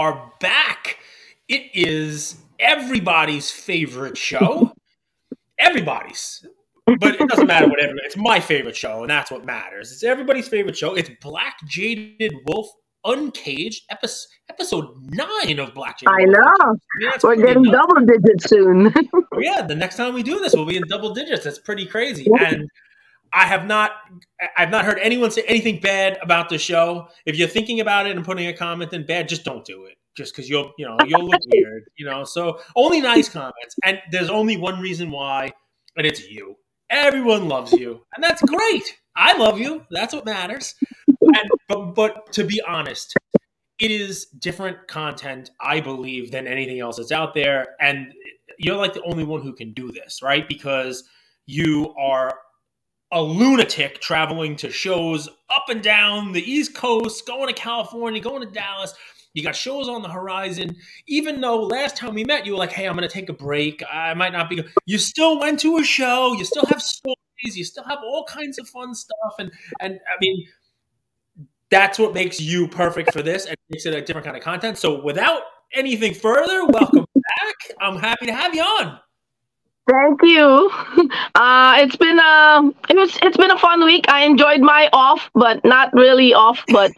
are back. It is everybody's favorite show. Everybody's. But it doesn't matter whatever. It's my favorite show, and that's what matters. It's everybody's favorite show. It's Black Jaded Wolf Uncaged, episode 9 of Black Jaded I Wolf. know. We're getting double digits soon. Yeah, the next time we do this, we'll be in double digits. That's pretty crazy. And I've not heard anyone say anything bad about the show. If you're thinking about it and putting a comment in bad, just don't do it. Just because you'll look weird, So only nice comments. And there's only one reason why, and it's you. Everyone loves you, and that's great. I love you. That's what matters. But to be honest, it is different content, I believe, than anything else that's out there. And you're like the only one who can do this, right? Because you are a lunatic traveling to shows up and down the East Coast, going to California, going to Dallas. You got shows on the horizon. Even though last time we met, you were like, hey, I'm going to take a break. I might not be. You still went to a show. You still have stories. You still have all kinds of fun stuff. And I mean, that's what makes you perfect for this and makes it a different kind of content. So without anything further, welcome back. I'm happy to have you on. Thank you. It's been a fun week. I enjoyed my off, but not really off, but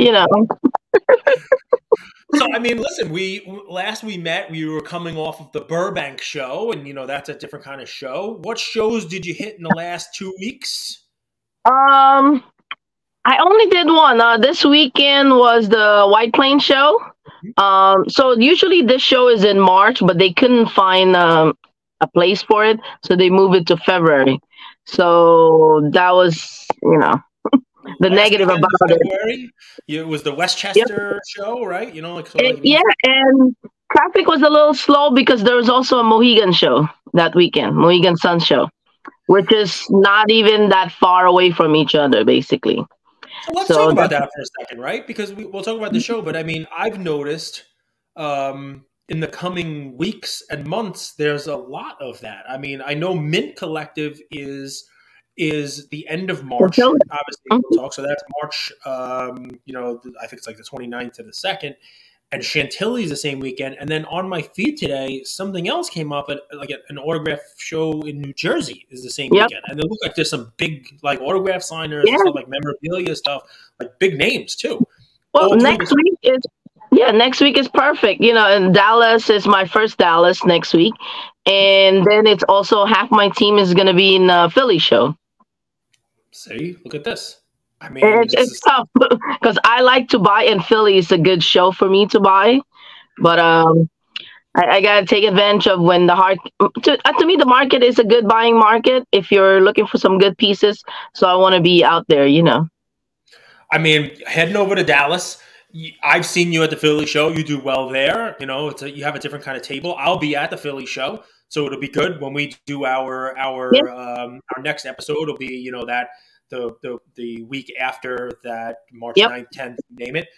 So, I mean, listen, last we met, we were coming off of the Burbank show, and, that's a different kind of show. What shows did you hit in the last 2 weeks? I only did one. This weekend was the White Plains show. So usually this show is in March, but they couldn't find a place for it, so they moved it to February. So that was, the negative about February? It was the Westchester show, right? And traffic was a little slow because there was also a Mohegan show that weekend, Mohegan Sun show, which is not even that far away from each other, basically. So let's talk about that for a second, right? Because we'll talk about the show, but I mean, I've noticed in the coming weeks and months, there's a lot of that. I mean, I know Mint Collective is the end of March. Obviously, we'll talk. So that's March, I think it's like the 29th to the 2nd. And Chantilly's the same weekend. And then on my feed today, something else came up, an autograph show in New Jersey is the same weekend. And it looked like there's some big autograph signers, stuff, memorabilia stuff, big names too. Well, next week is perfect. And Dallas is my first Dallas next week. And then it's also half my team is going to be in the Philly show. See, look at this. I mean, it's tough because I like to buy, and Philly is a good show for me to buy. But I got to take advantage of when to me, the market is a good buying market if you're looking for some good pieces. So I want to be out there, I mean, heading over to Dallas, I've seen you at the Philly show. You do well there. You have a different kind of table. I'll be at the Philly show. So it'll be good when we do our next episode. It'll be that the week after that, March 9th, 10th, name it.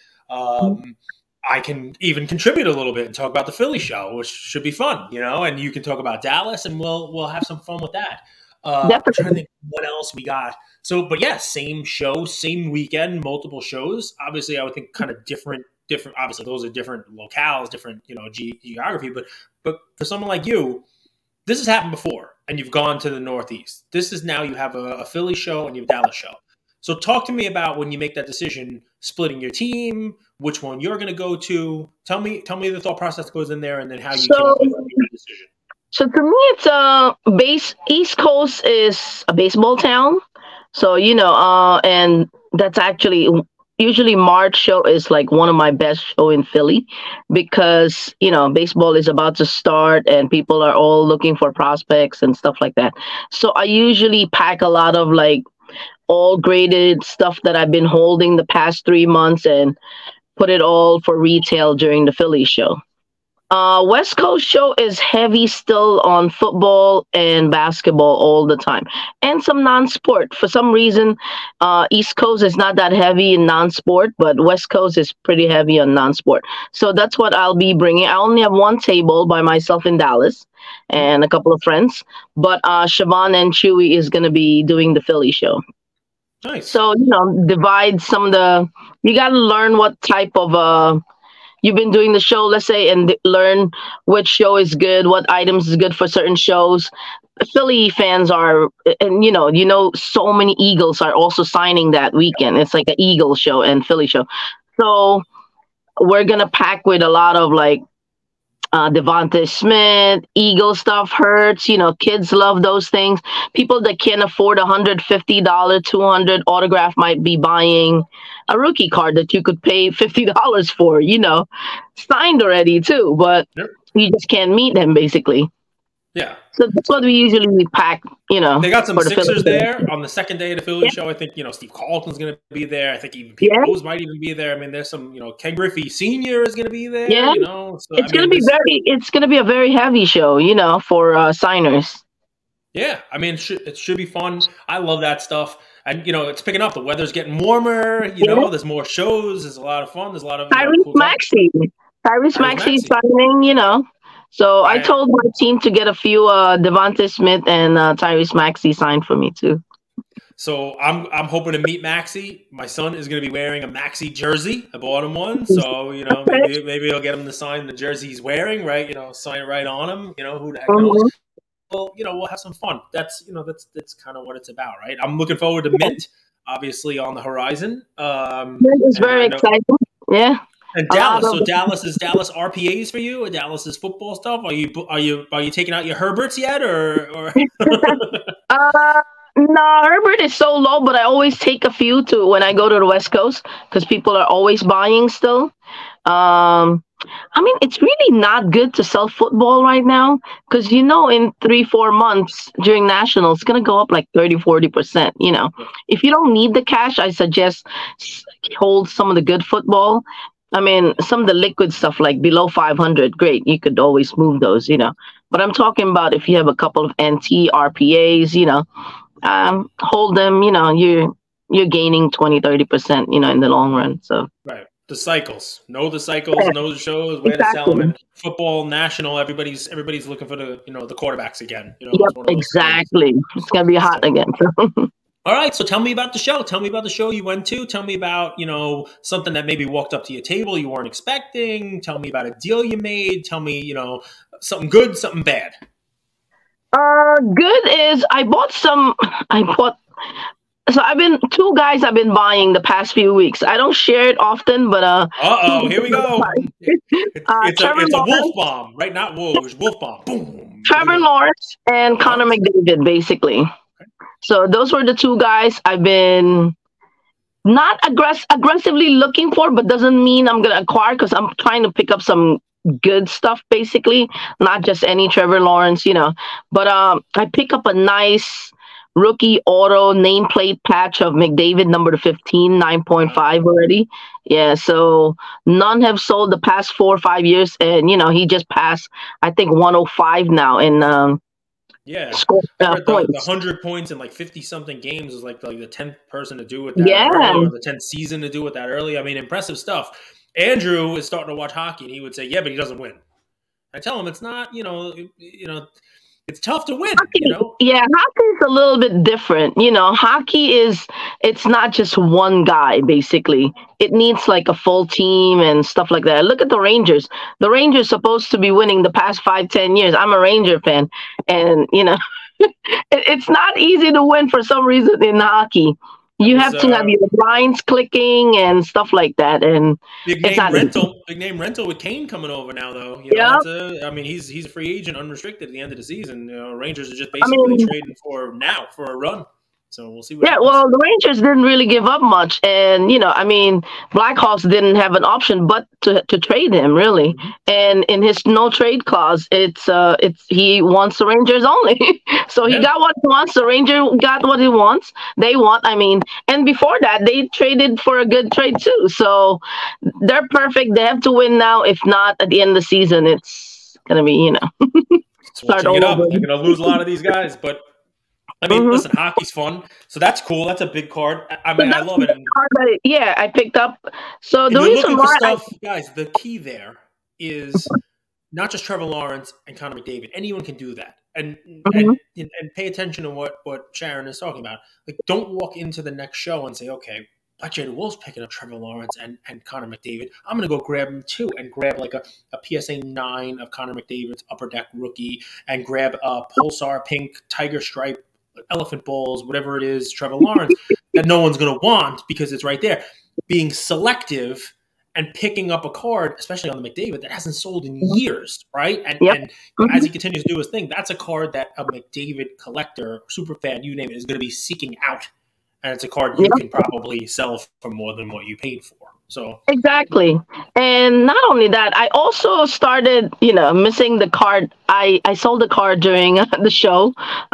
I can even contribute a little bit and talk about the Philly show, which should be fun, and you can talk about Dallas, and we'll have some fun with that. I'm trying to think what else we got. So, but yeah, same show, same weekend, multiple shows. Obviously, I would think kind of different. Obviously, those are different locales, different geography. But for someone like you, this has happened before, and you've gone to the Northeast. This is now you have a Philly show and you have a Dallas show. So talk to me about when you make that decision, splitting your team, which one you're going to go to. Tell me the thought process that goes in there, and then how you came up with your decision. So to me, it's East Coast is a baseball town. So, and that's actually usually March show is like one of my best show in Philly because, baseball is about to start and people are all looking for prospects and stuff like that. So I usually pack a lot of all graded stuff that I've been holding the past 3 months and put it all for retail during the Philly show. West Coast show is heavy still on football and basketball all the time, and some non-sport. For some reason, East Coast is not that heavy in non-sport, but West Coast is pretty heavy on non-sport. So that's what I'll be bringing. I only have one table by myself in Dallas and a couple of friends, but Siobhan and Chewy is going to be doing the Philly show. Nice. So, divide some of you got to learn what type of you've been doing the show, let's say, and learn which show is good, what items is good for certain shows. Philly fans are, and so many Eagles are also signing that weekend. It's like an Eagle show and Philly show. So we're gonna pack with a lot of like Devontae Smith, Eagle stuff hurts. Kids love those things. People that can't afford $150, 200 autograph might be buying a rookie card that you could pay $50 for. Signed already too, but Yep. you just can't meet them basically. Yeah. So that's what we usually pack. They got some for the Sixers Philly. there on the second day of the Philly Yeah. show. I think, Steve Carlton's going to be there. I think even Pete Yeah. Rose might even be there. I mean, there's some, Ken Griffey Sr. is going to be there, Yeah. So, It's gonna be a very heavy show, for signers. Yeah, I mean, it should be fun. I love that stuff. And, it's picking up. The weather's getting warmer, there's more shows. There's a lot of fun. There's a lot of Tyrese cool stuff. Tyrese Maxey signing, So I told my team to get a few Devontae Smith and Tyrese Maxey signed for me too. So I'm hoping to meet Maxey. My son is going to be wearing a Maxey jersey. I bought him one, so maybe I'll get him to sign the jersey he's wearing. Right, sign it right on him. Who the heck knows? Well, we'll have some fun. That's kind of what it's about, right? I'm looking forward to Mint, obviously on the horizon. Mint is very exciting. Yeah. And Dallas. So Dallas RPAs for you? Or Dallas is football stuff? Are you taking out your Herberts yet, or? No, Herbert is so low, but I always take a few to when I go to the West Coast because people are always buying still. I mean, it's really not good to sell football right now because, in 3-4 months during Nationals, it's going to go up like 30-40%. If you don't need the cash, I suggest hold some of the good football. I mean, some of the liquid stuff like below 500, great. You could always move those, But I'm talking about if you have a couple of NT RPAs, hold them, you're gaining 20-30%, in the long run. So right. The cycles. Know the cycles, know the shows, where to sell them. And football, national, everybody's looking for the the quarterbacks again. Yep, exactly. Things. It's gonna be hot again. All right, so tell me about the show. Tell me about the show you went to. Tell me about, something that maybe walked up to your table you weren't expecting. Tell me about a deal you made. Tell me, something good, something bad. Good is so two guys I've been buying the past few weeks. I don't share it often, but here we go. It's a wolf bomb, right? Not Woj, wolf bomb. Boom. Trevor Lawrence and Connor McDavid, basically. Okay. So those were the two guys I've been not aggressively looking for, but doesn't mean I'm gonna acquire because I'm trying to pick up some good stuff, basically, not just any Trevor Lawrence, But I pick up a nice rookie auto nameplate patch of McDavid number 15, 9.5 already. Yeah, so none have sold the past 4 or 5 years, and he just passed, I think, 105 now in points. The 100 points in like 50 something games is like the 10th person to do it that early, or the 10th season to do it that early. I mean, impressive stuff. Andrew is starting to watch hockey, and he would say, "Yeah, but he doesn't win." I tell him it's not, it's tough to win. Yeah, hockey is a little bit different. Hockey it's not just one guy. Basically, it needs like a full team and stuff like that. Look at the Rangers. The Rangers supposed to be winning the past 5-10 years. I'm a Ranger fan, and it's not easy to win for some reason in hockey. You have to have your lines clicking and stuff like that, and big name rental with Kane coming over now, though. I mean, he's a free agent, unrestricted at the end of the season. Rangers are just basically trading for a run. So we'll see. Well, the Rangers didn't really give up much, and Blackhawks didn't have an option but to trade him, really. Mm-hmm. And in his no trade clause, it's he wants the Rangers only. So he got what he wants. The Ranger got what he wants. They want. And before that, they traded for a good trade too. So they're perfect. They have to win now. If not, at the end of the season, it's gonna be start it up. They're gonna lose a lot of these guys, but. Listen, hockey's fun, so that's cool. That's a big card. I love it. I picked up. So the reason why, guys, the key there is not just Trevor Lawrence and Connor McDavid. Anyone can do that, and pay attention to what Sharon is talking about. Like, don't walk into the next show and say, okay, but Jay Wolf's picking up Trevor Lawrence and Connor McDavid. I'm going to go grab him too and grab like a PSA 9 of Connor McDavid's Upper Deck rookie and grab a Pulsar Pink Tiger Stripe Elephant Balls, whatever it is, Trevor Lawrence, that no one's going to want because it's right there. Being selective and picking up a card, especially on the McDavid, that hasn't sold in years, right? And as he continues to do his thing, that's a card that a McDavid collector, super fan, you name it, is going to be seeking out. And it's a card you can probably sell for more than what you paid for. So exactly. And not only that, I also started, missing the card. I sold the card during the show.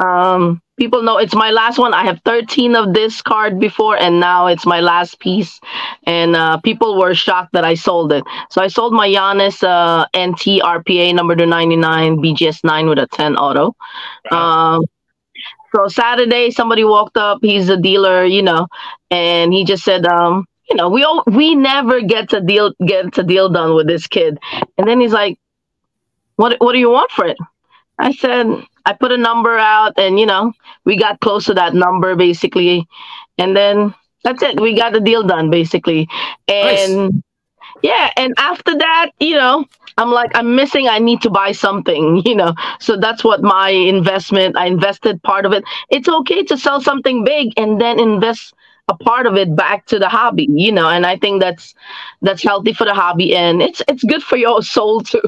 People know it's my last one. I have 13 of this card before, and now it's my last piece. And people were shocked that I sold it. So I sold my Giannis NT RPA number 299 BGS 9 with a 10 auto. Wow. So Saturday, somebody walked up. He's a dealer, and he just said, we never get a deal done with this kid. And then he's like, what do you want for it? I said, I put a number out, and we got close to that number basically, and then that's it. We got the deal done basically, and nice. Yeah, and after that, I'm like, I'm missing. I need to buy something, So that's what my investment. I invested part of it. It's okay to sell something big and then invest a part of it back to the hobby, And I think that's healthy for the hobby, and it's good for your soul too.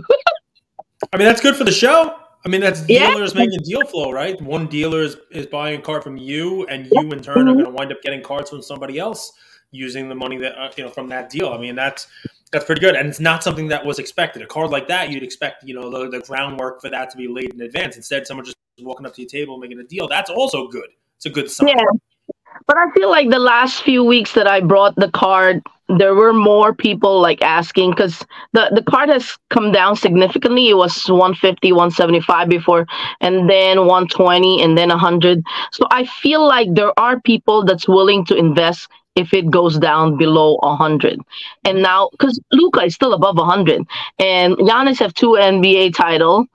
I mean, that's good for the show. I mean, that's dealers making deal flow, right? One dealer is buying a card from you, and you in turn are going to wind up getting cards from somebody else using the money that from that deal. I mean, that's pretty good, and it's not something that was expected. A card like that, you'd expect the groundwork for that to be laid in advance. Instead, someone just walking up to your table and making a deal. That's also good. It's a good sign. Yeah, but I feel like the last few weeks that I brought the card, there were more people like asking, because the card has come down significantly. It was 150, 175 before, and then 120, and then 100. So I feel like there are people that's willing to invest if it goes down below 100. And now, because Luka is still above 100, and Giannis have one NBA title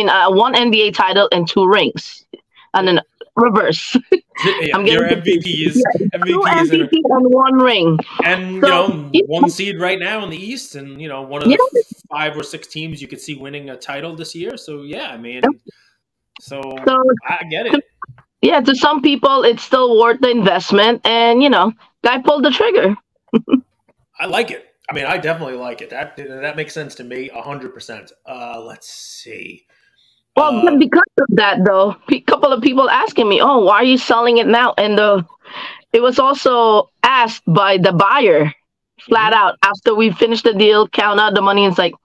and 2 rings, and then reverse. Yeah, your MVPs. MVPs 2 MVP and 1 ring. And, one seed right now in the East, and, one of the 5 or 6 teams you could see winning a title this year. So, yeah, I mean, so I get it. Yeah, to some people, it's still worth the investment, and, guy pulled the trigger. I like it. I mean, I definitely like it. That makes sense to me, 100%. Let's see. Well, but because of that, though, a couple of people asking me, "Oh, why are you selling it now?" And it was also asked by the buyer, flat out, after we finished the deal, count out the money, and it's like,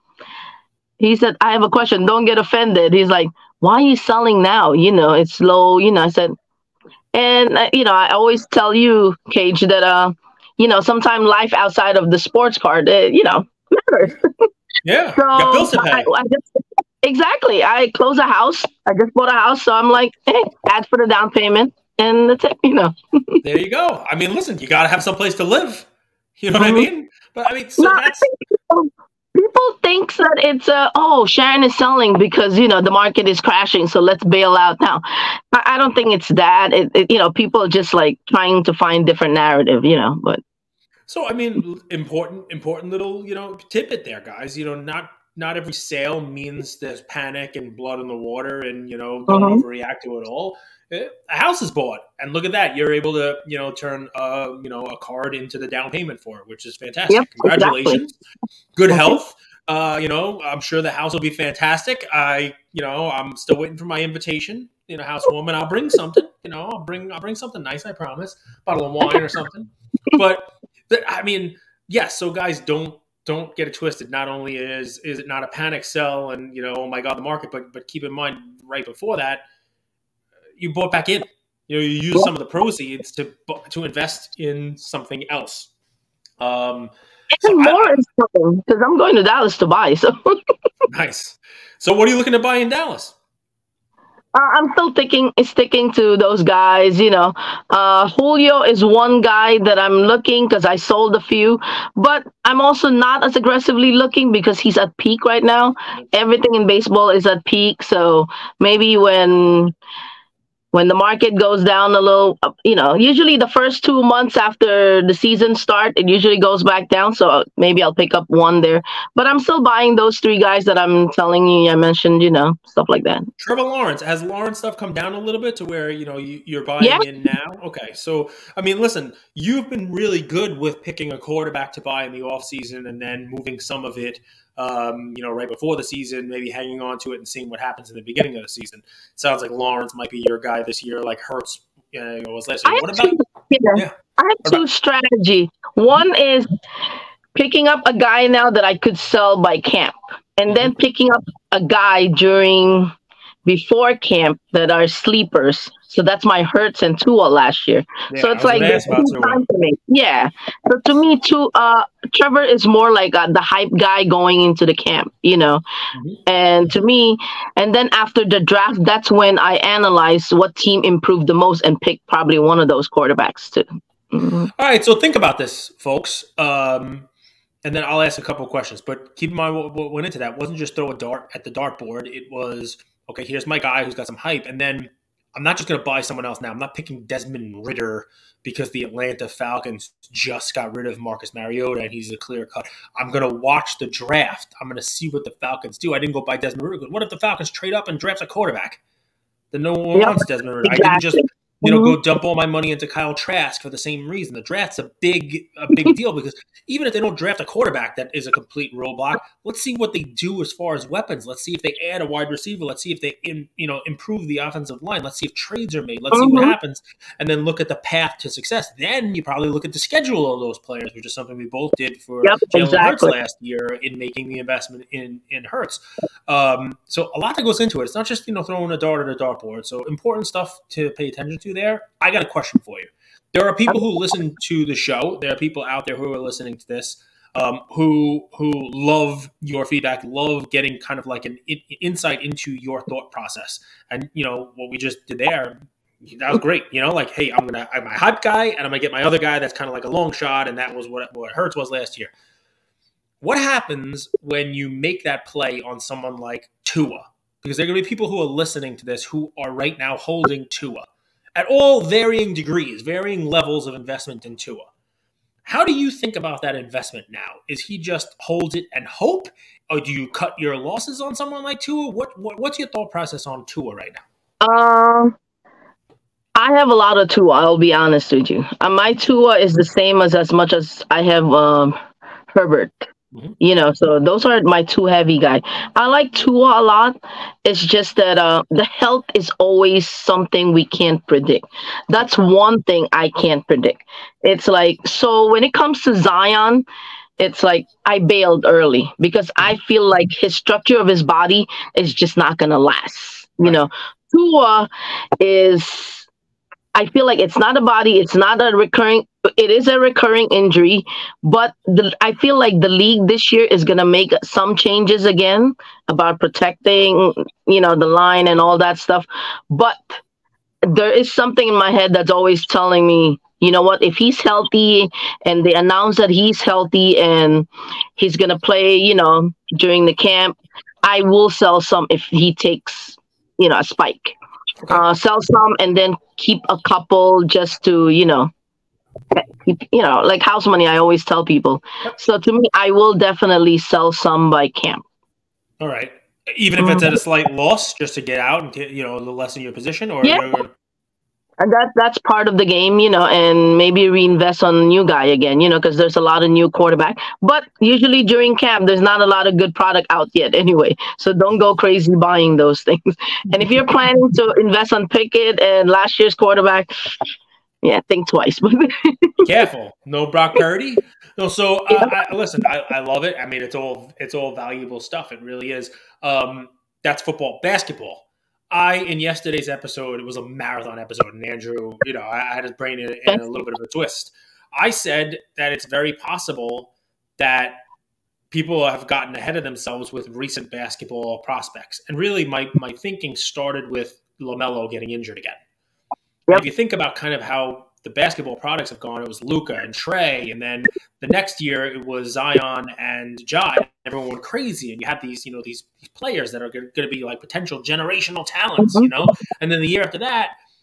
he said, "I have a question. Don't get offended." He's like, "Why are you selling now? It's low." I said, and I always tell you, Cage, that sometimes life outside of the sports card, matters. Yeah, so got bills to pay. Exactly. I close a house. I just bought a house, so I'm like, hey, add for the down payment, and that's it. There you go. I mean, listen, you got to have some place to live. You know what I mean? But I mean, so that's. People think that it's Sharon is selling because the market is crashing, so let's bail out now. I don't think it's that. People are just like trying to find different narrative, But so I mean, important little tidbit there, guys. Not every sale means there's panic and blood in the water, and don't overreact to it all. A house is bought, and look at that. You're able to, turn a card into the down payment for it, which is fantastic. Yep, congratulations. Exactly. Good health. I'm sure the house will be fantastic. I'm still waiting for my invitation, housewarming. I'll bring something, I'll bring something nice, I promise. Bottle of wine or something. But I mean, yes. So guys, don't get it twisted. Not only is it not a panic sell and, oh my God, the market, but keep in mind right before that, you bought back in. You use some of the proceeds to invest in something else. More important because I'm going to Dallas to buy. So nice. So what are you looking to buy in Dallas? I'm still sticking to those guys. Julio is one guy that I'm looking because I sold a few, but I'm also not as aggressively looking because he's at peak right now. Everything in baseball is at peak, so maybe when When the market goes down a little, usually the first 2 months after the season start, it usually goes back down. So maybe I'll pick up one there. But I'm still buying those three guys that I'm telling you. I mentioned, stuff like that. Trevor Lawrence, has Lawrence stuff come down a little bit to where you're Yeah. buying in now? Okay, so I mean, listen, you've been really good with picking a quarterback to buy in the offseason and then moving some of it, right before the season, maybe hanging on to it and seeing what happens in the beginning of the season. Sounds like Lawrence might be your guy this year, like Hurts was last I year. have What two, about yeah, yeah? I have What two about strategy. One is picking up a guy now that I could sell by camp, and mhm. then picking up a guy during before camp that are sleepers. So that's my Hertz and Tua last year. Yeah, So I it's was like going to there's ask about two Tua. times to make. Yeah. So to me, too, Trevor is more like the hype guy going into the camp, Mhm. And to me, and then after the draft, that's when I analyze what team improved the most and pick probably one of those quarterbacks too. Mhm. All right, so think about this, folks. And then I'll ask a couple of questions. But keep in mind what went into that wasn't just throw a dart at the dartboard. It was, okay, here's my guy who's got some hype. And then I'm not just going to buy someone else now. I'm not picking Desmond Ritter because the Atlanta Falcons just got rid of Marcus Mariota and he's a clear cut. I'm going to watch the draft. I'm going to see what the Falcons do. I didn't go buy Desmond Ritter. What if the Falcons trade up and draft a quarterback? Then no one Yep, wants Desmond Ritter. I didn't just exactly. Mhm. go dump all my money into Kyle Trask for the same reason. The draft's a big deal because even if they don't draft a quarterback that is a complete roadblock, let's see what they do as far as weapons. Let's see if they add a wide receiver. Let's see if they improve the offensive line. Let's see if trades are made. Let's see what Mhm. happens, and then look at the path to success. Then you probably look at the schedule of those players, which is something we both did for Yep, Jalen Hurts exactly. last year in making the investment in Hurts. So a lot that goes into it. It's not just throwing a dart at a dartboard. So important stuff to pay attention to there. I got a question for you. There are people who listen to the show. There are people out there who are listening to this who love your feedback, love getting kind of like an insight into your thought process. And what we just did there. That was great. Like, hey, I'm my hype guy, and I'm gonna get my other guy that's kind of like a long shot, and that was what Hurts was last year. What happens when you make that play on someone like Tua? Because there are going to be people who are listening to this who are right now holding Tua at all varying degrees, varying levels of investment in Tua. How do you think about that investment now? Is he just hold it and hope, or do you cut your losses on someone like Tua? What's your thought process on Tua right now? Um, I have a lot of Tua. I'll be honest with you. My Tua is the same as much as I have Herbert. Mm-hmm. So those are my two heavy guy. I like Tua a lot. It's just that the health is always something we can't predict. Okay. That's one thing I can't predict. It's like, so when it comes to Zion, it's like I bailed early because I Mm-hmm. feel like his structure of his body is just not gonna last. Right. Tua is, I feel like it's not a body, it's not a recurring, it is a recurring injury, but I feel like the league this year is going to make some changes again about protecting, the line and all that stuff. But there is something in my head that's always telling me, you know what, if he's healthy and they announce that he's healthy and he's going to play, during the camp, I will sell some if he takes, a spike. Okay. Sell some and then keep a couple just to like house money. I always tell people. Yep. So to me, I will definitely sell some by camp. All right. Even if it's at a Mhm. slight loss, just to get out and get, lessen your position, or Yeah, and that's part of the game, and maybe reinvest on a new guy again, because there's a lot of new quarterback. But usually during camp, there's not a lot of good product out yet anyway. So don't go crazy buying those things. And if you're planning to invest on Pickett and last year's quarterback, yeah, think twice. be careful. No Brock Purdy. No. So Yeah. listen, I love it. I mean, it's all valuable stuff. It really is. That's football. Basketball. In yesterday's episode, it was a marathon episode, and Andrew, I had his brain in a little bit of a twist. I said that it's very possible that people have gotten ahead of themselves with recent basketball prospects, and really, my thinking started with LaMelo getting injured again. And Yep. if you think about kind of how the basketball products have gone, it was Luca and Trey, and then the next year it was Zion and Ja. Everyone went crazy, and you had these players that are going to be like potential generational talents, Mhm. And then the year after that,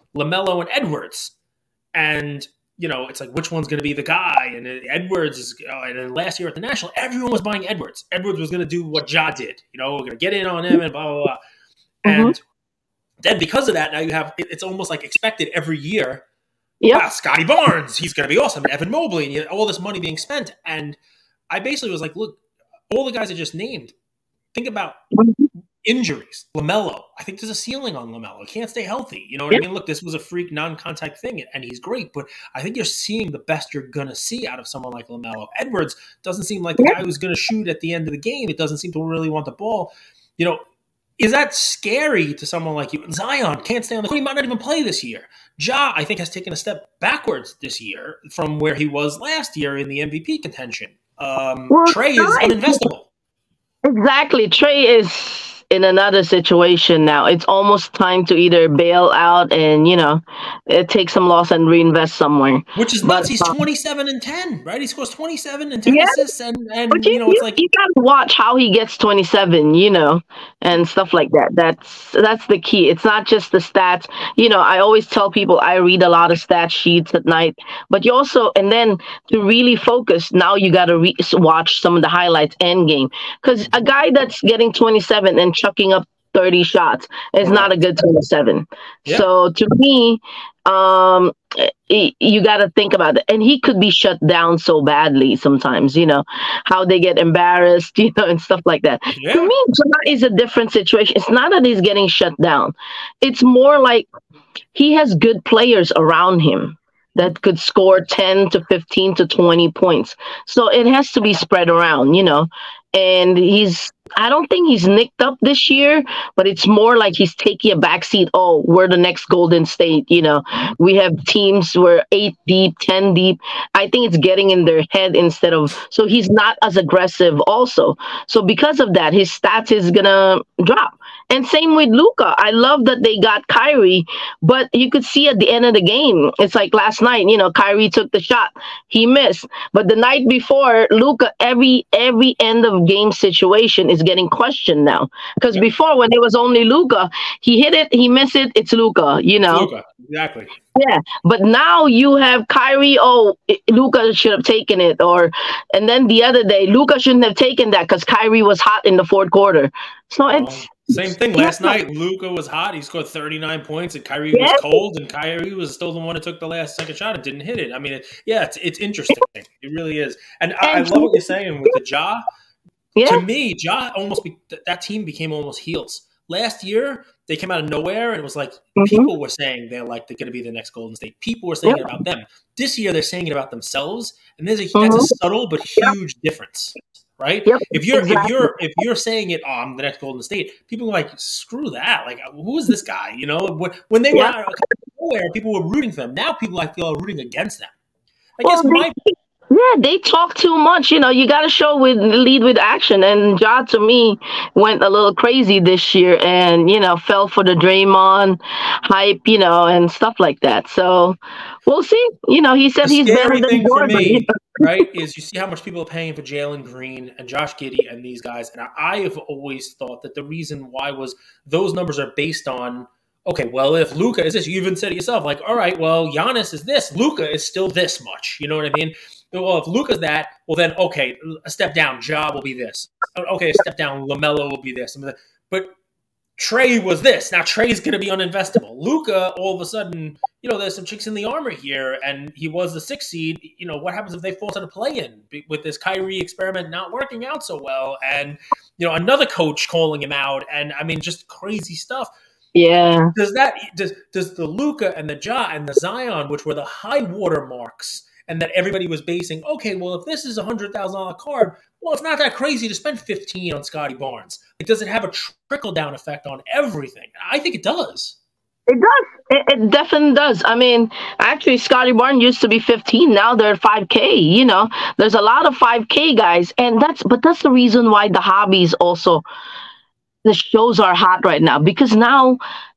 LaMelo and Edwards, and it's like which one's going to be the guy? And Edwards is, and then last year at the National, everyone was buying Edwards. Edwards was going to do what Ja did. We're going to get in on him and blah blah blah. And then because of that, now you have it's almost like expected every year. Yeah, Scotty Barnes, he's going to be awesome. And Evan Mobley, and you had all this money being spent. And I basically was like, look, all the guys I just named, think about injuries. LaMelo, I think there's a ceiling on LaMelo. He can't stay healthy. You know what I mean? Look, this was a freak non-contact thing, and he's great. But I think you're seeing the best you're going to see out of someone like LaMelo. Edwards doesn't seem like the guy who's going to shoot at the end of the game. It doesn't seem to really want the ball. Is that scary to someone like you? Zion can't stay on the court. He might not even play this year. Ja, I think, has taken a step backwards this year from where he was last year in the MVP contention. Trey is uninvestable. Exactly. Trey is in another situation now. It's almost time to either bail out and, take some loss and reinvest somewhere. Which is nuts. He's 27 and 10, right? He scores 27 and 10 assists. And it's like... You got to watch how he gets 27, and stuff like that. That's the key. It's not just the stats. I always tell people I read a lot of stat sheets at night, but you also, and then to really focus, now you got to watch some of the highlights end game. Because a guy that's getting 27 and chucking up 30 shots is not a good 27. Yeah. So to me, you got to think about it. And he could be shut down so badly sometimes, how they get embarrassed, and stuff like that. Yeah. To me, Ja is a different situation. It's not that he's getting shut down. It's more like he has good players around him that could score 10 to 15 to 20 points. So it has to be spread around, and I don't think he's nicked up this year, but it's more like he's taking a backseat. Oh, we're the next Golden State. We have teams where 8 deep, 10 deep. I think it's getting in their head instead of, so he's not as aggressive also. So because of that, his stats is going to drop. And same with Luka. I love that they got Kyrie, but you could see at the end of the game, it's like last night, Kyrie took the shot. He missed. But the night before, Luka, every end of game situation is getting questioned now. Because before, when it was only Luka, he hit it, he missed it, it's Luka, Luka, exactly. Yeah, but now you have Kyrie. Oh, Luka should have taken it, and then the other day, Luka shouldn't have taken that because Kyrie was hot in the fourth quarter. So it's same thing. Last night, Luka was hot. He scored 39 points, and Kyrie was cold, and Kyrie was still the one who took the second shot and didn't hit it. I mean, it's interesting. It really is. And I love what you're saying with the Ja. Yeah. To me, Ja that team became almost heels. Last year, they came out of nowhere, and it was like people were saying they're going to be the next Golden State. People were saying it about them. This year, they're saying it about themselves, and that's a subtle but huge difference, right? Yep. If you're saying it, I'm the next Golden State, people are like, screw that. Like, who is this guy? When they were out of nowhere, people were rooting for them. Now people, I feel, are rooting against them. They talk too much. You got to lead with action. And Ja, to me, went a little crazy this year and, fell for the Draymond hype, and stuff like that. So we'll see. He said he's better than Jordan. For me, right, is you see how much people are paying for Jalen Green and Josh Giddey and these guys. And I have always thought that the reason why was those numbers are based on, okay, well, if Luka is this, you even said it yourself, like, all right, well, Giannis is this. Luka is still this much. You know what I mean? Well, if Luka's that, well, then, okay, a step down, Ja will be this. Okay, a step down, LaMelo will be this. But Trey was this. Now Trey's going to be uninvestable. Luka, all of a sudden, there's some chinks in the armor here, and he was the 6th seed. What happens if they fall to the play-in with this Kyrie experiment not working out so well, and, another coach calling him out, and, I mean, just crazy stuff. Yeah. Does the Luka and the Ja and the Zion, which were the high water marks, and that everybody was basing, okay, well, if this is a $100,000 card, well, it's not that crazy to spend 15 on Scotty Barnes. Does it have a trickle-down effect on everything? I think it does. It does. It definitely does. I mean, actually, Scotty Barnes used to be 15. Now they're at 5K. There's a lot of 5K guys, and that's the reason why the hobbies also, the shows are hot right now, because now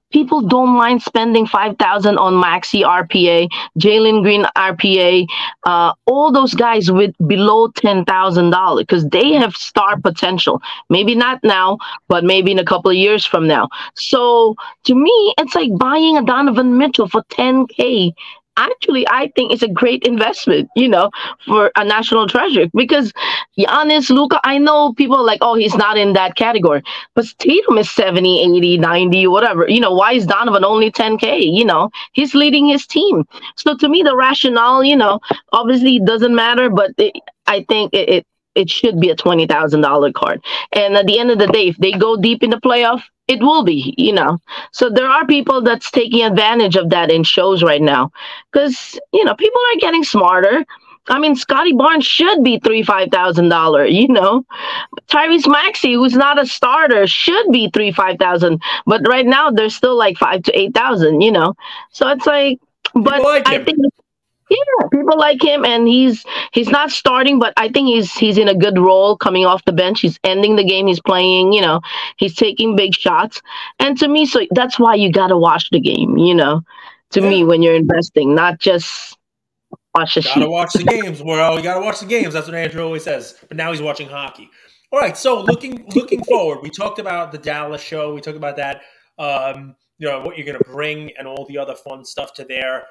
people don't mind spending 5,000 on Maxi RPA, Jalen Green RPA, all those guys with below $10,000 because they have star potential. Maybe not now, but maybe in a couple of years from now. So to me, it's like buying a Donovan Mitchell for 10K. Actually, I think it's a great investment, for a national treasure because Giannis, Luca, I know people are like, oh, he's not in that category, but Tatum is 70, 80, 90, whatever. Why is Donovan only 10K? He's leading his team. So to me, the rationale, obviously it doesn't matter, but I think it should be a $20,000 card. And at the end of the day, if they go deep in the playoff, it will be. So there are people that's taking advantage of that in shows right now because, people are getting smarter. I mean, Scotty Barnes should be $5,000. Tyrese Maxey, who's not a starter, should be 5,000. But right now, they're still like 5 to 8,000. So it's like, but like I think. Yeah, people like him, and he's not starting, but I think he's in a good role coming off the bench. He's ending the game. He's playing. He's taking big shots, and to me, so that's why you gotta watch the game. To me, when you're investing, not just watch the sheet. Gotta watch the games. Well, you gotta watch the games. That's what Andrew always says. But now he's watching hockey. All right. So looking forward, we talked about the Dallas show. We talked about that. What you're gonna bring and all the other fun stuff to there.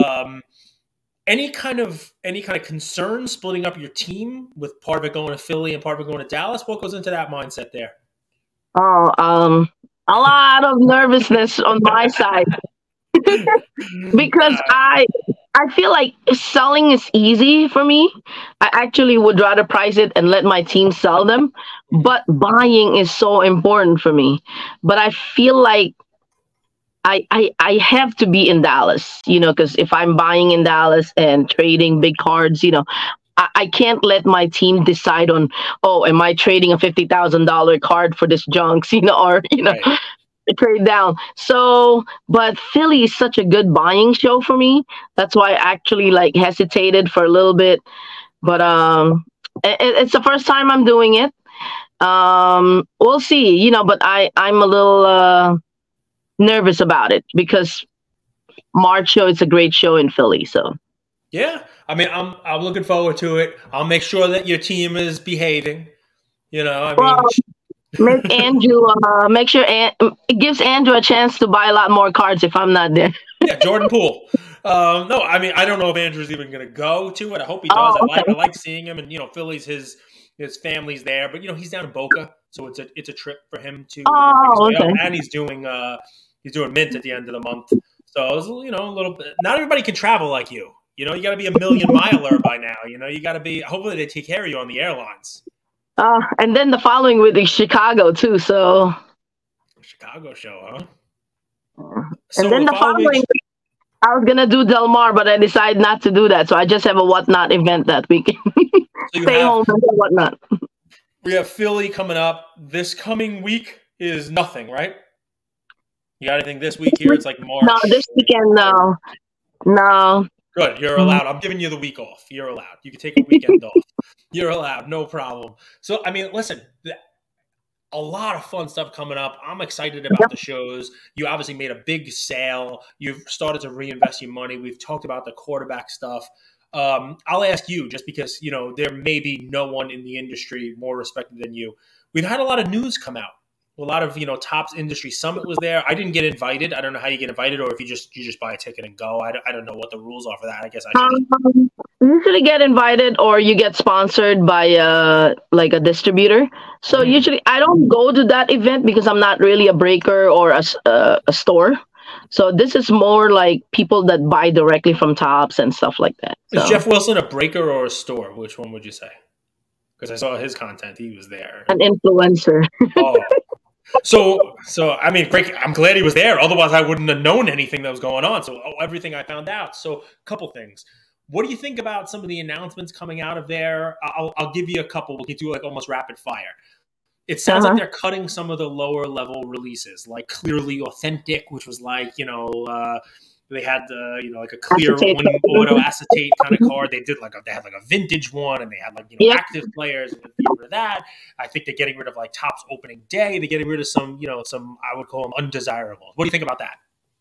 Any kind of concern splitting up your team with part of it going to Philly and part of it going to Dallas? What goes into that mindset there? Oh, a lot of nervousness on my side because I feel like selling is easy for me. I actually would rather price it and let my team sell them, but buying is so important for me. But I feel like I have to be in Dallas, because if I'm buying in Dallas and trading big cards, I can't let my team decide on, oh, am I trading a $50,000 card for this junks, or, Right. trade down. So, but Philly is such a good buying show for me. That's why I actually hesitated for a little bit, but it's the first time I'm doing it. We'll see, but I'm a little nervous about it because March show is a great show in Philly. So yeah, I mean, I'm looking forward to it. I'll make sure that your team is behaving. Make Andrew make sure it gives Andrew a chance to buy a lot more cards if I'm not there. Yeah, Jordan Poole. No, I mean, I don't know if Andrew's even going to go to it. I hope he does. Okay. I like seeing him, and Philly's his family's there, but he's down in Boca, so it's a trip for him to. Okay. And he's doing Mint at the end of the month, so it was, a little bit. Not everybody can travel like you. You got to be a million miler by now. You got to be. Hopefully, they take care of you on the airlines. And then the following week is Chicago too. So Chicago show, huh? And then the following week, I was gonna do Del Mar, but I decided not to do that. So I just have a whatnot event that weekend. Stay home and do whatnot. We have Philly coming up. This coming week is nothing, right? You got anything this week here? It's like March. No, this weekend, no. Good. You're allowed. I'm giving you the week off. You're allowed. You can take a weekend off. You're allowed. No problem. So, I mean, listen, a lot of fun stuff coming up. I'm excited about the shows. You obviously made a big sale. You've started to reinvest your money. We've talked about the quarterback stuff. I'll ask you, just because, there may be no one in the industry more respected than you. We've had a lot of news come out. A lot of, Topps Industry Summit was there. I didn't get invited. I don't know how you get invited, or if you just buy a ticket and go. I don't know what the rules are for that. I guess I should. You usually get invited, or you get sponsored by a distributor. So usually I don't go to that event because I'm not really a breaker or a store. So this is more like people that buy directly from Topps and stuff like that. So. Is Jeff Wilson a breaker or a store? Which one would you say? Because I saw his content. He was there. An influencer. Oh. So I mean, great. I'm glad he was there. Otherwise, I wouldn't have known anything that was going on. So everything I found out. So a couple things. What do you think about some of the announcements coming out of there? I'll give you a couple. We can do almost rapid fire. It sounds like they're cutting some of the lower level releases, like Clearly Authentic, which was They had like a clear Acetate. one auto acetate kind of card. They had like a vintage one, and they had like Yep. active players. And getting rid of that. I think they're getting rid of like Topps opening day. They're getting rid of some I would call them undesirables. What do you think about that?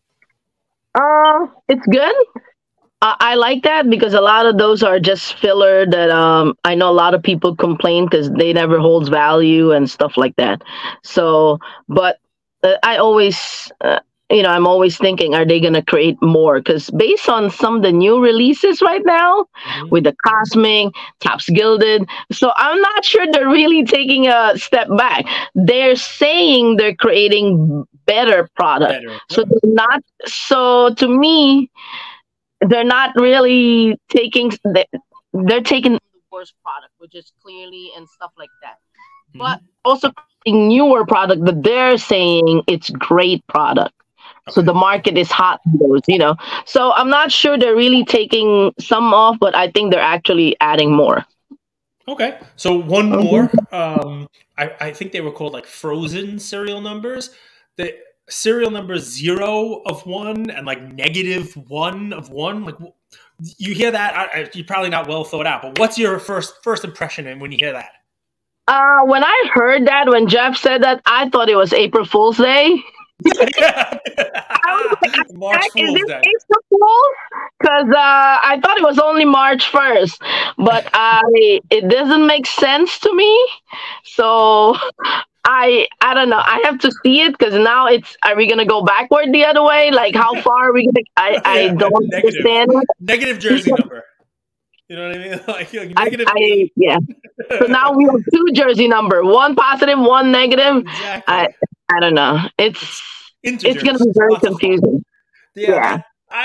It's good. I like that because a lot of those are just filler that I know a lot of people complain because they never holds value and stuff like that. So, but I always, I'm always thinking, are they going to create more? Because based on some of the new releases right now with the Cosmic, Topps Gilded, so I'm not sure they're really taking a step back. They're saying they're creating better product. So they're not. So to me, they're not really taking. They're taking the worst product, which is clearly and stuff like that. But also creating newer product that they're saying it's great product. So the market is hot for those. So I'm not sure they're really taking some off, but I think they're actually adding more. Okay. So one more. I think they were called like frozen serial numbers. The serial number 0 of 1 and like -1 of 1. Like you hear that, you're probably not well thought out. But what's your first impression when you hear that? When I heard that, when Jeff said that, I thought it was April Fool's Day. I was like, March Fool's Day. April Fool's? Because I thought it was only March 1st, but it doesn't make sense to me. So I don't know. I have to see it because now are we gonna go backward the other way? Like how far are we gonna? I don't understand. Negative jersey number. You know what I mean? Like negative. Yeah. So now we have 2 jersey number, 1 positive, 1 negative. Exactly. I don't know. It's gonna be very confusing. Yeah.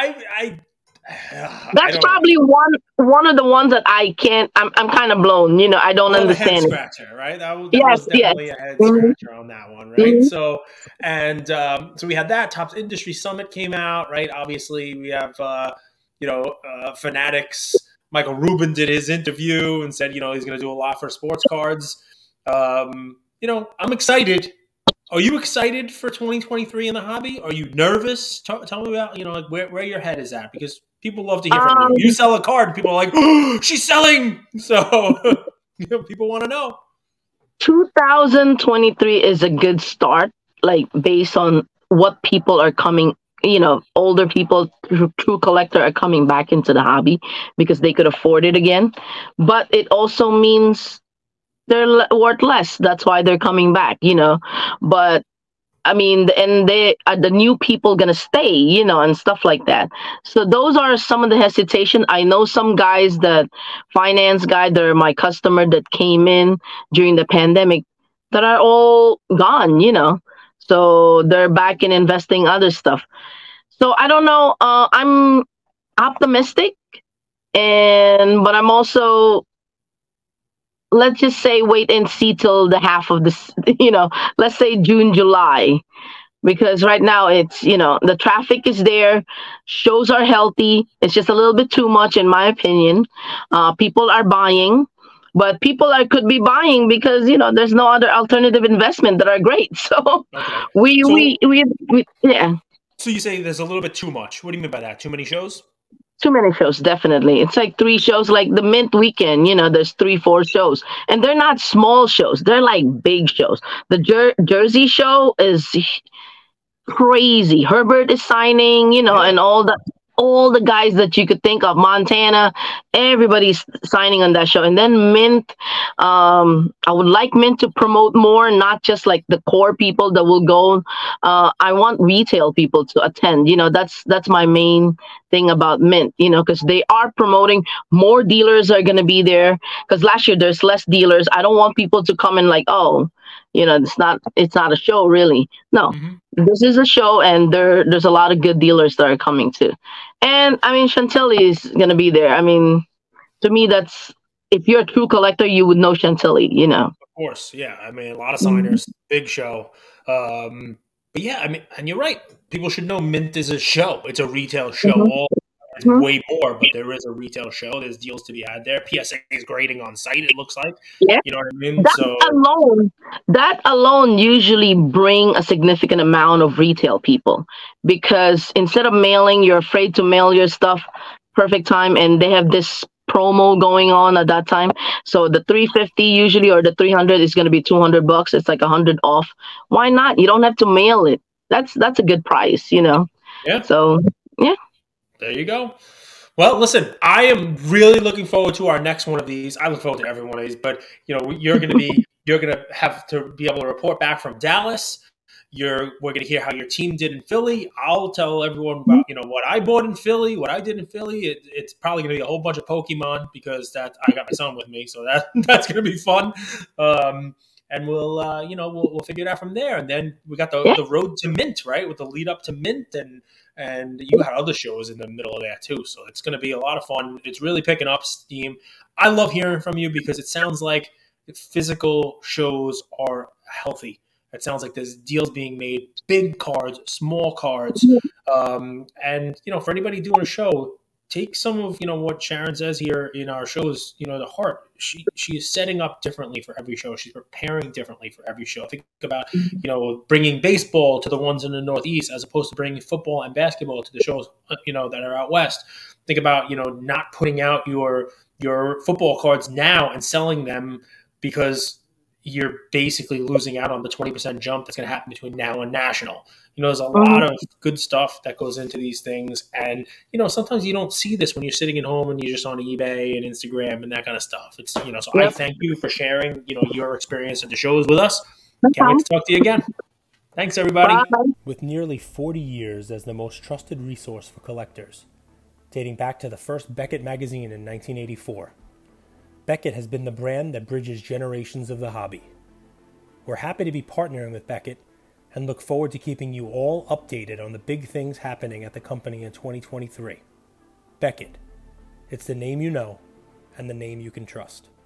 That's probably one of the ones that I can't. I'm kind of blown. I don't understand. Head scratcher, right? That was definitely a head scratcher on that one, right? So, so we had that. Topps Industry Summit came out, right? Obviously, we have Fanatics. Michael Rubin did his interview and said, he's going to do a lot for sports cards. I'm excited. Are you excited for 2023 in the hobby? Are you nervous? Tell me about, like where your head is at, because people love to hear from you. You sell a card and people are like, oh, she's selling. So, people want to know. 2023 is a good start, like based on what people are coming, older people, true collector are coming back into the hobby because they could afford it again. But it also means they're worth less. That's why they're coming back, But I mean, and they are the new people gonna stay, and stuff like that. So those are some of the hesitation. I know some guys finance guy, they're my customer that came in during the pandemic that are all gone, So they're back in investing other stuff. So I don't know. I'm optimistic, but I'm also, let's just say, wait and see till the half of this, let's say June, July, because right now it's, the traffic is there, shows are healthy. It's just a little bit too much, in my opinion. People are buying, but could be buying because, there's no other alternative investment that are great. So we yeah. So you say there's a little bit too much. What do you mean by that? Too many shows? Too many shows, definitely. It's like 3 shows, like the Mint weekend, there's 3-4 shows. And they're not small shows. They're like big shows. The Jersey show is crazy. Herbert is signing, and all the guys that you could think of, Montana, everybody's signing on that show. And then Mint, I would like Mint to promote more, not just like the core people that will go. I want retail people to attend. That's my main thing about Mint, because they are promoting. More dealers are going to be there because last year there's less dealers. I don't want people to come in like, oh, it's not a show really. No, this is a show, and there's a lot of good dealers that are coming too. And I mean, Chantilly is going to be there. I mean, to me, if you're a true collector, you would know Chantilly, Of course, yeah. I mean, a lot of signers, big show. But yeah, I mean, and you're right. People should know Mint is a show. It's a retail show. All it's way more, but there is a retail show. There's deals to be had there. PSA is grading on site, it looks like. Yeah. You know what I mean? That So alone usually bring a significant amount of retail people, because instead of mailing, you're afraid to mail your stuff perfect time, and they have this promo going on at that time. So the 350 usually, or the 300, is going to be $200. It's like 100 off. Why not? You don't have to mail it. That's a good price, you know. yeah, So yeah. there you go. Well, listen, I am really looking forward to our next one of these. I look forward to every one of these, but you're going to have to be able to report back from Dallas. We're going to hear how your team did in Philly. I'll tell everyone about what I bought in Philly, what I did in Philly. It's probably going to be a whole bunch of Pokemon because I got my son with me, so that's going to be fun. And we'll figure it out from there. And then we got the road to Mint, right, with the lead up to Mint, and you had other shows in the middle of that too. So it's going to be a lot of fun. It's really picking up steam. I love hearing from you because it sounds like physical shows are healthy. It sounds like there's deals being made, big cards, small cards. And for anybody doing a show, take some of what Sharon says here in our shows, the heart. She is setting up differently for every show. She's preparing differently for every show. Think about bringing baseball to the ones in the Northeast as opposed to bringing football and basketball to the shows that are out west. Think about not putting out your football cards now and selling them because you're basically losing out on the 20% jump that's going to happen between now and national. There's a lot of good stuff that goes into these things. And, sometimes you don't see this when you're sitting at home and you're just on eBay and Instagram and that kind of stuff. It's, so I thank you for sharing, your experience at the shows with us. Can't wait to talk to you again. Thanks, everybody. Bye. With nearly 40 years as the most trusted resource for collectors, dating back to the first Beckett magazine in 1984, Beckett has been the brand that bridges generations of the hobby. We're happy to be partnering with Beckett and look forward to keeping you all updated on the big things happening at the company in 2023. Beckett. It's the name you know and the name you can trust.